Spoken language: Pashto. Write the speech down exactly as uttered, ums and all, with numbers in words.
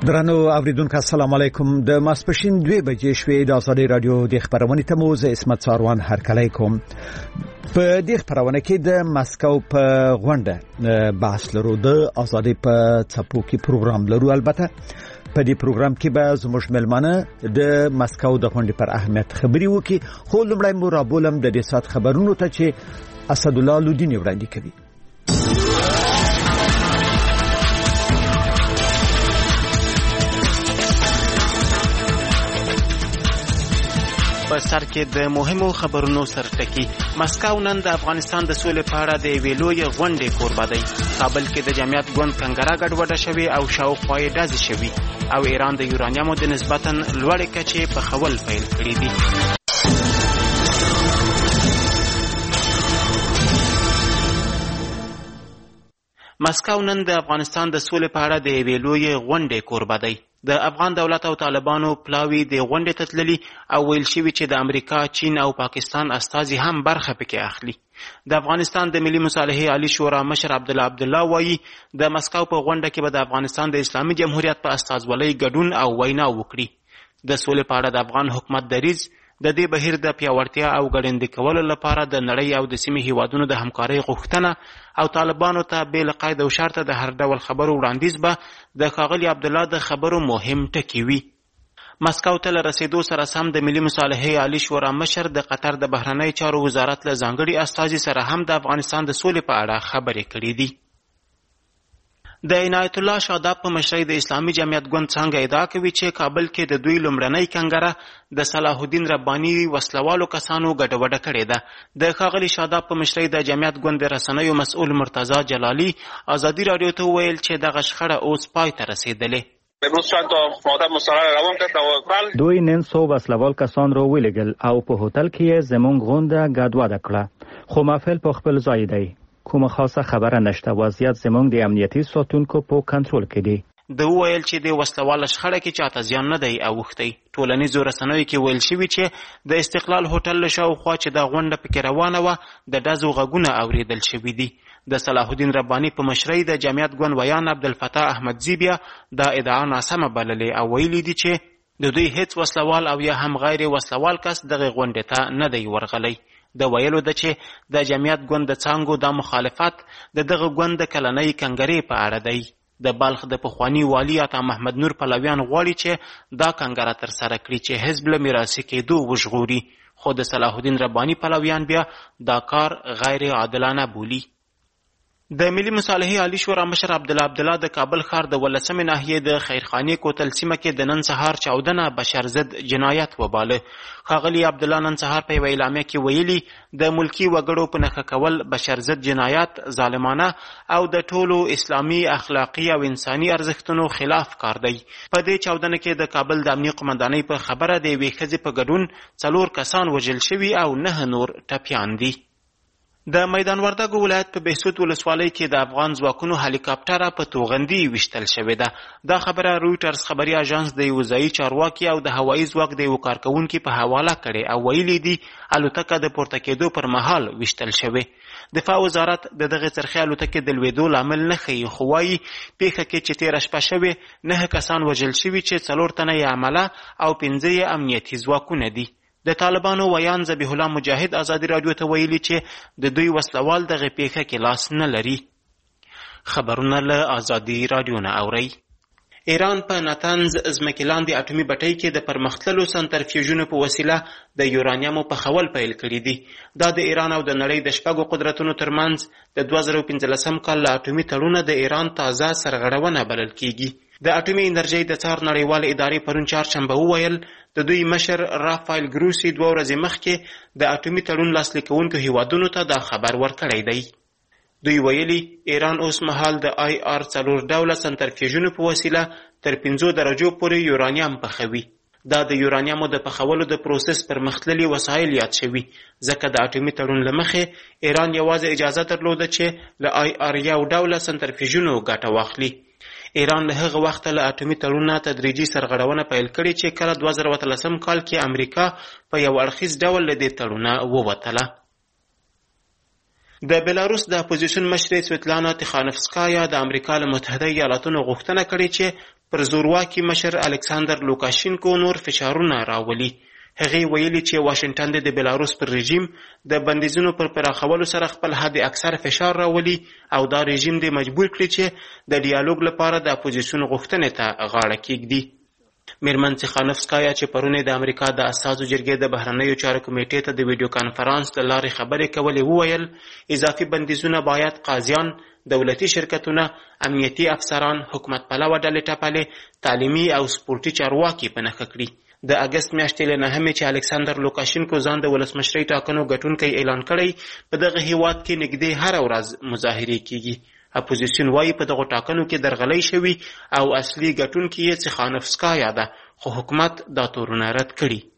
درنو اوریدونکو السلام علیکم د ماسپښین دوه بجې شوې د آزادۍ رادیو د خبرونې ته مو زه اسمت ساروان هرکلی کوم. په دې خبرونه کې د مسکو په غونډه بحث لرو، د آزادۍ په څپو کې پروګرام لرو. البته په دې پروګرام کې به زموږ ملمانه د مسکو د غونډې پر اهمیت خبري وکړي، خو لومړی مو رابولم د دې سات خبرونو ته چې اسدالله لودینی وړاندې کوي. په سر کې د مهمو خبرونو سرټکی. مسکو نن د افغانستان د سولې په اړه د یوې لویې غونډې کوربه دی. کابل کې د جمعیت ګوند کنګره ګډوډه شوې او شاوخوا یې ډزې شوي او ایران د یورانیمو د نسبتاً لوړې کچې پخول پیل کړي دي. مسکو نن د افغانستان د سولې په اړه د یوې لویې غونډې کوربه دی. د افغان دولت او طالبانو پلاوی د غونډې ته تللي او ویل شوي چې د امریکا، چین او پاکستان استازي هم برخه پکې اخلي. د افغانستان د ملي مصالحې عالی شورا مشر عبدالله عبدالله وایي د مسکو په غونډه کې به د افغانستان د اسلامي جمهوریت په استازولۍ ګډون او وینا وکړي. د سولې په اړه د افغان حکومت دریځ د دې بهیر د پیاوړتیا او ګړندي کولو لپاره د نړۍ او د سیمې هیوادونو د همکارۍ غوښتنه او طالبانو ته بې له قید او شرطه د هر ډول خبرو وړاندیز به د ښاغلي عبدالله د خبرو مهم ټکي وي. مسکو ته له رسېدو سره سم د ملي مصالحې عالی شورا مشر د قطر د بهرنۍ چارو وزارت له ځانګړي استازي سره هم د افغانستان د سولې په اړه خبرې کړې دي. د عنایت الله شاداب په مشرۍ د اسلامي جمعیت ګوند څنګه ادعا کوي چې کابل کې د دوی لومړنۍ کنګره د صلاح الدین رباني وسلوالو کسانو ګډوډه کړې ده. د ښاغلي شاداب په مشرۍ د جمعیت ګوند د رسنیو مسؤل مرتضی جلالي ازادي رادیو ته وویل چې دغه شخړه اوس پای ته رسېدلې. دوی نن صبح وسلوال کسان را ولیږل او په هوټل کې زموږ غونډه ګډوډه کړه، خو محفل په خپل ځای دی. کومه خاصه خبره نشته. وضعیت زموږ د امنیتي ساتونکو په کنټرول کې دی. د وویل چې د وسلوال شخړه کې چاته زیان نه دی اوښتی. ټولنیزو رسنیو کې ویل شوي چې د استقلال هوټل له شاوخوا چې دا غونډه پکې روانه وه د ډزو غږونه اورېدل شوي دي. د صلاح الدین رباني په مشرۍ د جمعیت ګوند ویان عبدالفتاح احمدزي بیا دا ادعا ناسمه بللې او ویلي دي چې د دوی هیڅ وسلوال او یا هم غیر وسلوال کس دغه غونډې ته نه دی ورغلی. د ویلو ده چې د جمعیت ګوند د څانګو دا مخالفت د دغه ګوند د کلنۍ کنګرې په اړه دی. د بلخ د پخواني والي عطا محمد نور پلویان غواړي چې دا کنګره ترسره کړي چې حزب له میراثي کېدو وژغوري، خو د صلاح الدین رباني پلویان بیا دا کار غیر عادلانه بولي. د ملي مصالحې عالی شورا مشر عبدالله عبدالله د کابل ښار د ولسمې ناحیې د خیرخانې کوتل سیمه کې د نن سهار چاودنه بشر ضد جنایت وباله. ښاغلي عبدالله نن سهار په یوه اعلامیه کې ویلي د ملکي وګړو په نښه کول بشر ضد جنایت، ظالمانه او د ټولو اسلامي، اخلاقي او انساني ارزښتونو خلاف کار دی. په دې چاودنه کې د کابل د امنیه قمندانۍ په خبره د یوې ښځې په ګډون څلور کسان وژل شوي او نه نور ټپیان دي. د میدان وردګو ولایت په بهسود ولسوالۍ کې د افغان ځواکونو هلیکاپټره په توغندي ویشتل شوې ده. دا خبره رویټرز خبري اژانس د یو ځایي چارواکي او د هوایي ځواک د یو کارکوونکي په حواله کړې او ویلي دي الوتکه د پورته کېدو پر مهال ویشتل شوې. دفاع وزارت د دغه څرخي الوتکې د لوېدو لامل نه ښیي، خو وایي پیښه کې چې تېره شپه شوې نه کسان وژل شوي چې څلور تنه یې عمله او پنځه یې امنیتي ځواکونه دي. د طالبانو ویان ذبیح الله مجاهد ازادي رادیو ته ویلي چې د دوی وسلوال دغه پیښه کې لاس نه لري. خبرونه له ازادي رادیو نه اورئ. ایران په ناتنز ځمکې لاندې اټومي بټۍ کې د پرمختللو سنترفیوژونو په وسیله د یورانیمو پخول پیل کړي دي. دا د ایران او د نړۍ د شپږو قدرتونو ترمنځ د دوه زره پنځلسم کال له اټومي تړونه د ایران تازه سرغړونه بلل کیږي. د اټومي انرژۍ د څار نړیوالې ادارې پرون چهارشنبه وویل د دوی مشر رافایل ګروسي دوه ورځې مخکې د اټومي تړون لاسلیک کوونکو هیوادونو ته دا خبر ورکړی دی. دوی ویلي ایران اوس مهال د آی آر څلور ډوله سنترفیوژونو په وسیله تر پنځو درجو پورې یورانیم پخوي. دا د یورانیمو د پخولو د پروسس پرمختللي وسایل یاد شوي، ځکه د اټومي تړون له مخې ایران یوازې اجازه درلوده چې له آی آر یو ډوله سنترفیوژونو ګټه واخلي. ایران له هغه وخته له اټومي تړون نه تدریجي سرغړونه پیل کړې چې کله دوه زره اتلسم کال کې امریکا په یو اړخیز ډول له دې تړونه ووتله. د بیلاروس د اپوزیسیون مشرې سویتلانا تیخانوفسکایا د امریکا له متحده ایالاتونو غوښتنه کړې چې پر زورواکي مشر الکساندر لوکاشینکو نور فشارونه راولي. هغې ویلي چې واشنګټن د بیلاروس پر رژیم د بندیزونو پر پراخولو سره خپل حد اکثر فشار راولي او دا رژیم دې مجبور کړي چې د ډیالوګ لپاره د اپوزیسیون غوښتنې ته غاړه کېږدي. میرمن تیخانوفسکایا چې پرونی د امریکا د اساسو جرګې د بهرنیو چارو کمیټې ته د ویډیو کانفرنس له لارې خبرې کولې وویل اضافي بندیزونه باید قاضیان، دولتي شرکتونه، امنیتي افسران، حکومت پلوه ډلې ټپلې، تعلیمي او سپورتي چارواکي په نښه کړي. د اګست میاشتې له نهمې چې الکساندر لوکاشینکو ځان د ولسمشرۍ ټاکنو ګټونکی اعلان کړی، په دغه هیواد کې نږدې هره ورځ مظاهرې کیږي. اپوزیسیون وایي په دغو ټاکنو کې درغلۍ شوي او اصلي ګټونکي یې تیخانوفسکایا ده، خو حکومت دا تورونه رد کړي.